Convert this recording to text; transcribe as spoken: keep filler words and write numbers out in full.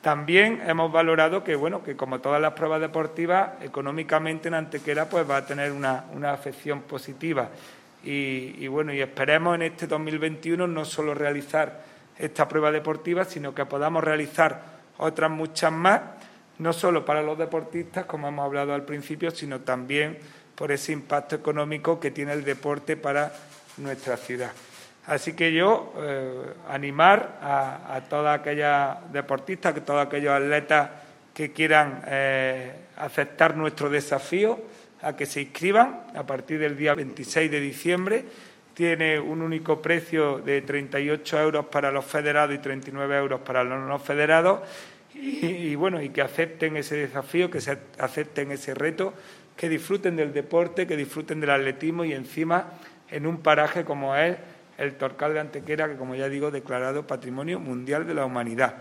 También hemos valorado que, bueno, que como todas las pruebas deportivas, económicamente en Antequera pues va a tener una, una afección positiva. Y, y, bueno, y esperemos en este dos mil veintiuno no solo realizar esta prueba deportiva, sino que podamos realizar otras muchas más, no solo para los deportistas, como hemos hablado al principio, sino también por ese impacto económico que tiene el deporte para nuestra ciudad. Así que yo eh, animar a, a todas aquellas deportistas, a todos aquellos atletas que quieran eh, aceptar nuestro desafío, a que se inscriban a partir del día veintiséis de diciembre. Tiene un único precio de treinta y ocho euros para los federados y treinta y nueve euros para los no federados. Y, y bueno, y que acepten ese desafío, que se acepten ese reto, que disfruten del deporte, que disfruten del atletismo y encima en un paraje como es el Torcal de Antequera, que como ya digo, declarado Patrimonio Mundial de la Humanidad.